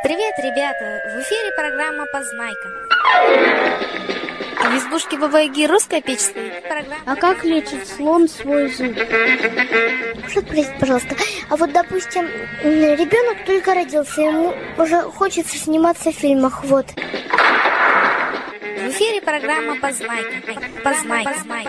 Привет, ребята! В эфире программа «Познайка». А в избушке Бабы Яги русская печь стоит. А как лечит слон свой зуб? Можно спросить, пожалуйста, а вот, допустим, ребенок только родился, ему уже хочется сниматься в фильмах, вот. В эфире программа «Познайка». Познайка.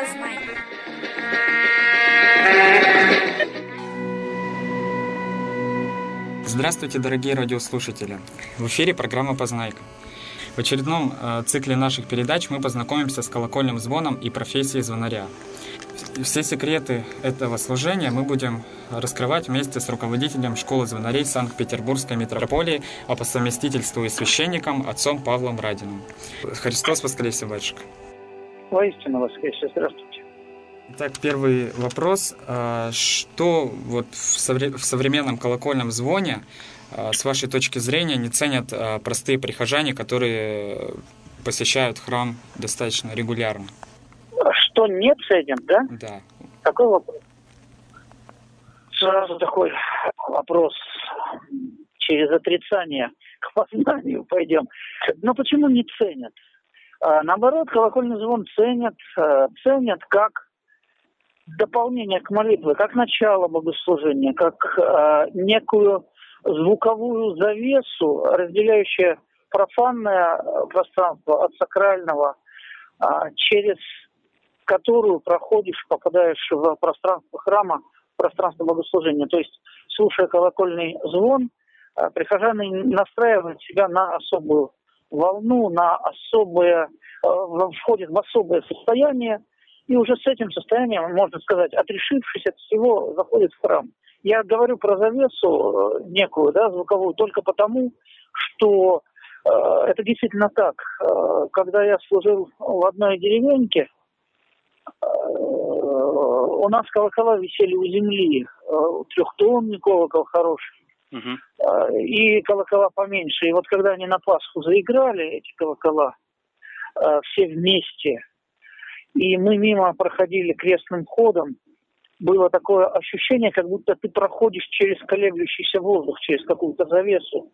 Здравствуйте, дорогие радиослушатели! В эфире программа «Познайка». В очередном цикле наших передач мы познакомимся с колокольным звоном и профессией звонаря. Все секреты этого служения мы будем раскрывать вместе с руководителем школы звонарей Санкт-Петербургской митрополии, а по совместительству и священником отцом Павлом Радиным. Христос воскресе, батюшка! Воистину воскресе, здравствуйте. Итак, первый вопрос. Что вот в современном колокольном звоне, с вашей точки зрения, не ценят простые прихожане, которые посещают храм достаточно регулярно? Что не ценят, да? Да. Такой вопрос. Сразу такой вопрос через отрицание к познанию пойдем. Но почему не ценят? Наоборот, колокольный звон ценят как дополнение к молитве, как начало богослужения, как некую звуковую завесу, разделяющую профанное пространство от сакрального, через которую проходишь, попадаешь в пространство храма, в пространство богослужения. То есть, слушая колокольный звон, прихожане настраивают себя на особую волну, входят в особое состояние, и уже с этим состоянием, можно сказать, отрешившись от всего, заходит в храм. Я говорю про завесу некую, да, звуковую, только потому, что это действительно так. Когда я служил в одной деревеньке, у нас колокола висели у земли, трехтонный колокол хороший, и колокола поменьше. И вот когда они на Пасху заиграли, эти колокола, все вместе, и мы мимо проходили крестным ходом, было такое ощущение, как будто ты проходишь через колеблющийся воздух, через какую-то завесу.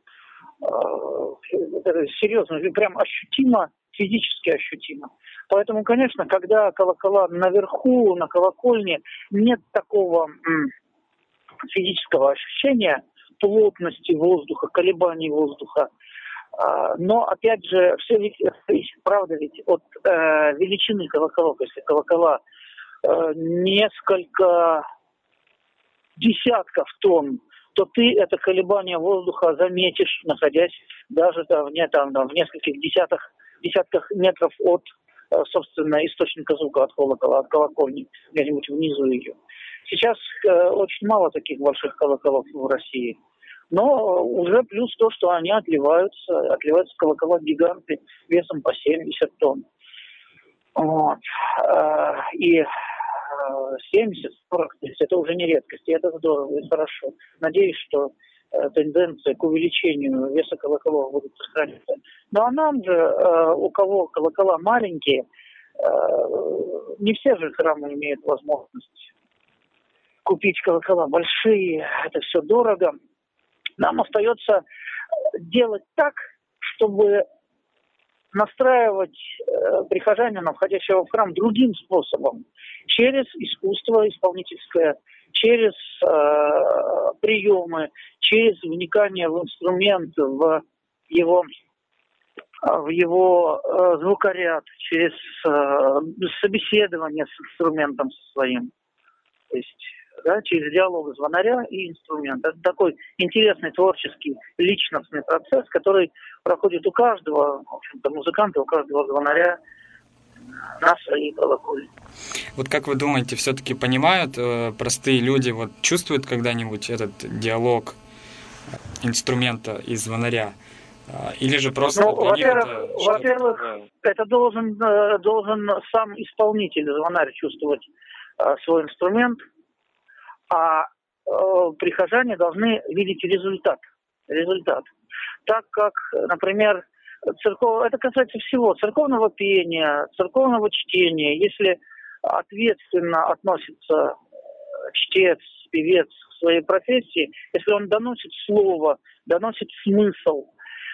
Это серьезно, прям ощутимо, физически ощутимо. Поэтому, конечно, когда колокола наверху, на колокольне, нет такого физического ощущения плотности воздуха, колебаний воздуха. Но, опять же, все зависит, правда, ведь от величины колоколов. Если колокола несколько десятков тонн, то ты это колебание воздуха заметишь, находясь даже в нескольких десятках метров от, собственно, источника звука, от колокола, от колокольни, где-нибудь внизу ее. Сейчас очень мало таких больших колоколов в России. Но уже плюс то, что они отливаются колокола-гиганты весом по 70 тонн. Вот. И 70-40 тысяч – это уже не редкость, и это здорово и хорошо. Надеюсь, что тенденция к увеличению веса колоколов будет сохраняться. Ну а нам же, у кого колокола маленькие, не все же храмы имеют возможность купить колокола большие, это все дорого. Нам остается делать так, чтобы настраивать прихожанина, входящего в храм, другим способом. Через искусство исполнительское, через приемы, через вникание в инструмент, в его звукоряд, через собеседование с инструментом своим. То есть, да, через диалог звонаря и инструмента. Это такой интересный, творческий, личностный процесс, который проходит у каждого, в общем-то, музыканта, у каждого звонаря на своей колокольне. Вот как вы думаете, все-таки понимают простые люди, вот чувствуют когда-нибудь этот диалог инструмента и звонаря? Или же просто... Во-первых, это должен сам исполнитель, звонарь, чувствовать свой инструмент, а прихожане должны видеть результат. Так как, например, это касается всего, церковного пения, церковного чтения. Если ответственно относится чтец, певец к своей профессии, если он доносит слово, доносит смысл,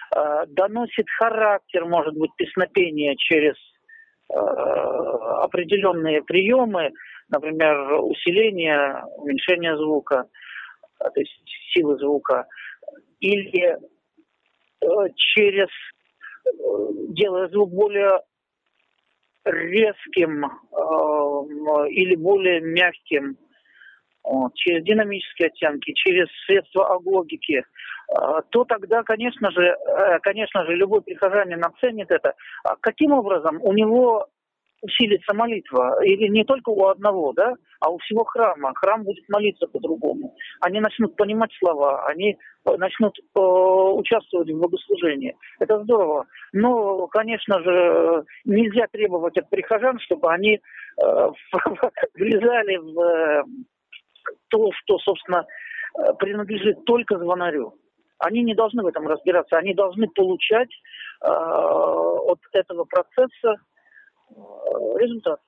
доносит характер, может быть, песнопения через определенные приемы, например, усиление, уменьшение звука, то есть силы звука, или через делая звук более резким или более мягким, через динамические оттенки, через средства агогики, то тогда, конечно же, любой прихожанин оценит это. А каким образом у него усилится молитва? Или не только у одного, да, а у всего храма. Храм будет молиться по-другому. Они начнут понимать слова, они начнут участвовать в богослужении. Это здорово. Но, конечно же, нельзя требовать от прихожан, чтобы они влезали в то, что, собственно, принадлежит только звонарю. Они не должны в этом разбираться, они должны получать от этого процесса результат.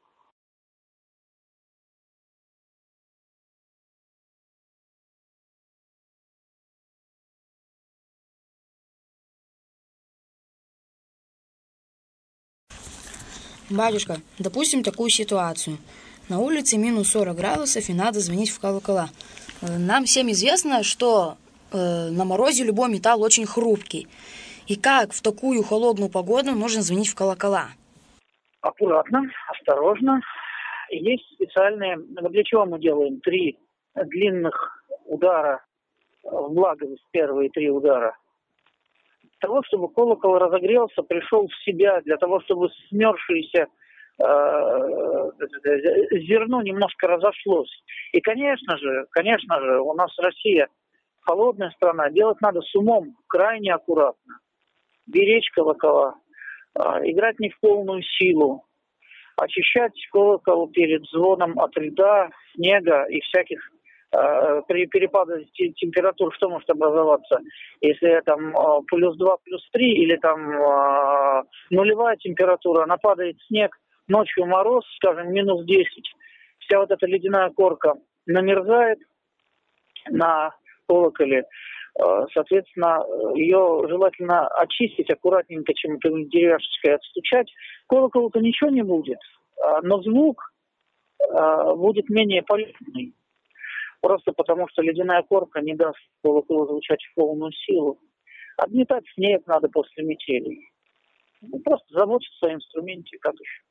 Батюшка, допустим такую ситуацию. На улице минус 40 градусов и надо звонить в колокола. Нам всем известно, что на морозе любой металл очень хрупкий. И как в такую холодную погоду нужно звонить в колокола? Аккуратно, осторожно. Есть специальные... Для чего мы делаем 3 длинных удара в благовесть, первые 3 удара? Для того, чтобы колокол разогрелся, пришел в себя, для того, чтобы смерзшееся зерно немножко разошлось. И, конечно же, у нас Россия холодная страна, делать надо с умом, крайне аккуратно. Беречь колокола, играть не в полную силу, очищать колокол перед звоном от льда, снега и всяких при перепаде температур, что может образоваться, если там +2, +3 или там нулевая температура, нападает снег, ночью мороз, скажем, -10, вся вот эта ледяная корка намерзает на колоколе, соответственно, ее желательно очистить аккуратненько, чем-то деревяшечкой отстучать. Колоколу-то ничего не будет, но звук будет менее полезный. Просто потому, что ледяная корка не даст колоколу звучать в полную силу. Отметать снег надо после метелей. Просто заботиться о инструменте, как еще.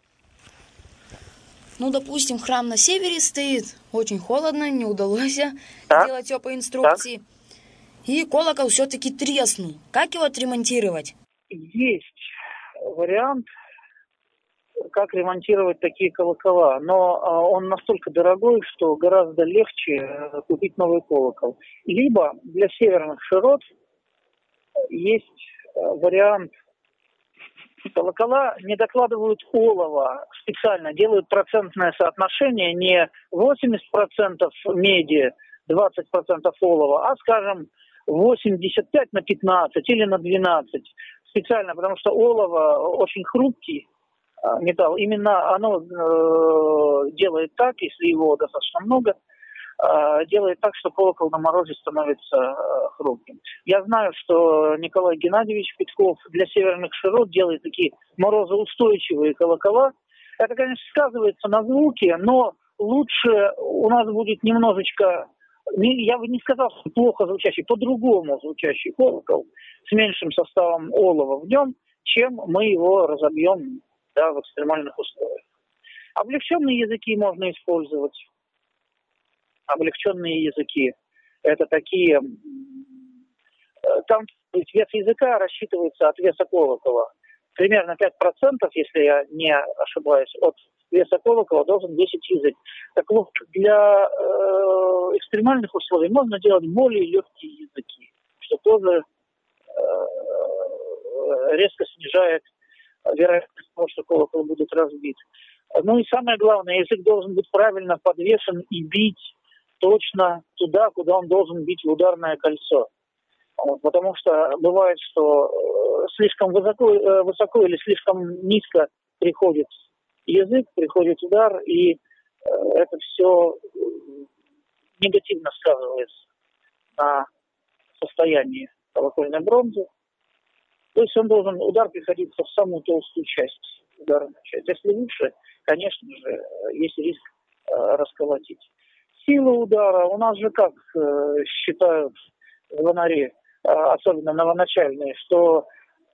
Ну, допустим, храм на севере стоит, очень холодно, не удалось сделать все по инструкции. Так. И колокол все-таки треснул. Как его отремонтировать? Есть вариант, как ремонтировать такие колокола, но он настолько дорогой, что гораздо легче купить новый колокол. Либо для северных широт есть вариант. Колокола не докладывают олова специально, делают процентное соотношение не 80% меди, 20% олова, а, скажем, 85 на 15 или на 12. Специально, потому что олово очень хрупкий металл. Именно оно делает так, если его достаточно много, делает так, что колокол на морозе становится хрупким. Я знаю, что Николай Геннадьевич Петков для северных широт делает такие морозоустойчивые колокола. Это, конечно, сказывается на звуке, но лучше у нас будет немножечко, я бы не сказал, что плохо звучащий, по-другому звучащий колокол с меньшим составом олова в нем, чем мы его разобьем, да, в экстремальных условиях. Облегченные языки можно использовать. Облегченные языки – это такие… Там вес языка рассчитывается от веса колокола. Примерно 5%, если я не ошибаюсь, от веса колокола должен весить язык. Так вот, для экстремальных условий можно делать более легкие языки, что тоже резко снижает вероятность того, что колокол будет разбит. Ну и самое главное, язык должен быть правильно подвешен и бить точно туда, куда он должен бить в ударное кольцо. Вот, потому что бывает, что слишком высоко или слишком низко приходит язык, приходит удар, и это все негативно сказывается на состоянии колокольной бронзы. То есть удар приходится в самую толстую часть, ударную часть. Если выше, конечно же, есть риск расколотить. Сила удара у нас же как считают звонари, особенно новоначальные, что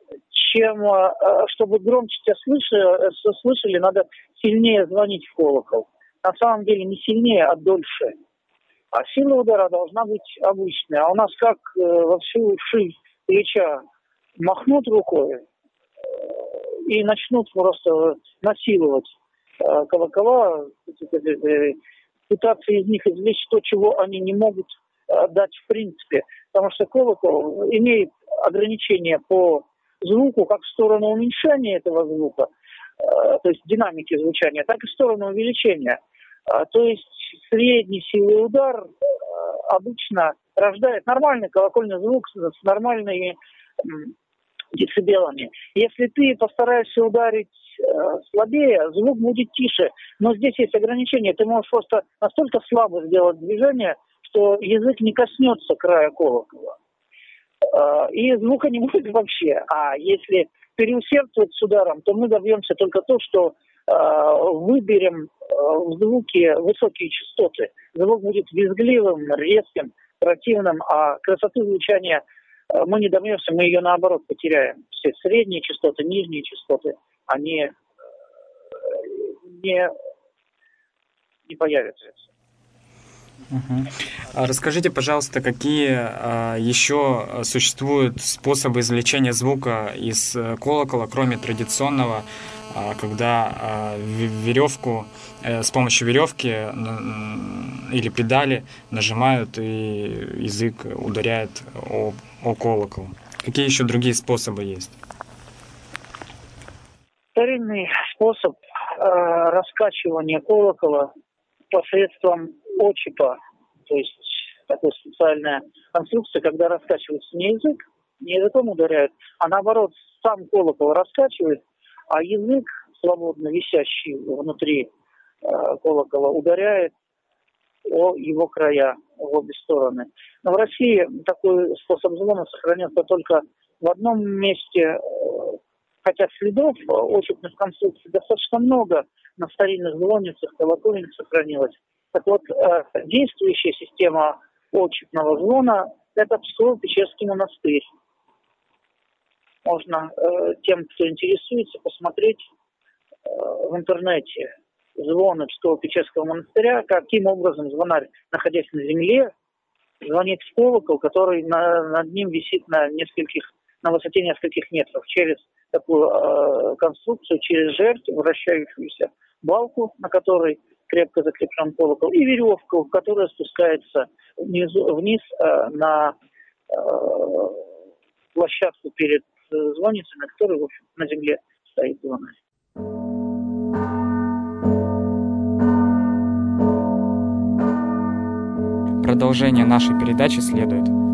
чтобы громче тебя слышали, надо сильнее звонить в колокол. На самом деле не сильнее, а дольше. А сила удара должна быть обычная. А у нас как во всю ширь плеча махнут рукой и начнут просто насиловать колокола, пытаться из них извлечь то, чего они не могут дать в принципе. Потому что колокол имеет ограничения по звуку, как в сторону уменьшения этого звука, то есть динамики звучания, так и в сторону увеличения. То есть средний силы удар обычно рождает нормальный колокольный звук с нормальными децибелами. Если ты постараешься ударить слабее, звук будет тише. Но здесь есть ограничения. Ты можешь просто настолько слабо сделать движение, что язык не коснется края колокола. И звука не будет вообще. А если переусердствовать с ударом, то мы добьемся только то, что выберем в звуке высокие частоты. Звук будет визгливым, резким, противным, а красоты звучания мы не добьемся, мы ее наоборот потеряем. Все средние частоты, нижние частоты, они не появятся. А расскажите, пожалуйста, какие еще существуют способы извлечения звука из колокола, кроме традиционного, когда с помощью веревки или педали нажимают и язык ударяет о колокол? Какие еще другие способы есть? Старинный способ раскачивания колокола посредством очипа, то есть такая специальная конструкция, когда раскачивается не языком ударяют, а наоборот сам колокол раскачивает, а язык, свободно висящий внутри колокола, ударяет о его края, в обе стороны. Но в России такой способ звона сохранился только в одном месте, хотя следов очипных конструкций достаточно много на старинных звонницах, колокольнях сохранилось. Так вот, действующая система очипного звона – это Псково-Печерский монастырь. Можно тем, кто интересуется, посмотреть в интернете звоны Псково-Печерского монастыря, каким образом звонарь, находясь на земле, звонит в колокол, который над ним висит на высоте нескольких метров, через такую конструкцию, через жертву, вращающуюся балку, на которой крепко закреплен колокол, и веревку, которая спускается вниз на площадку перед звонницей, на которой, в общем, на земле стоит звонарь. Продолжение нашей передачи следует.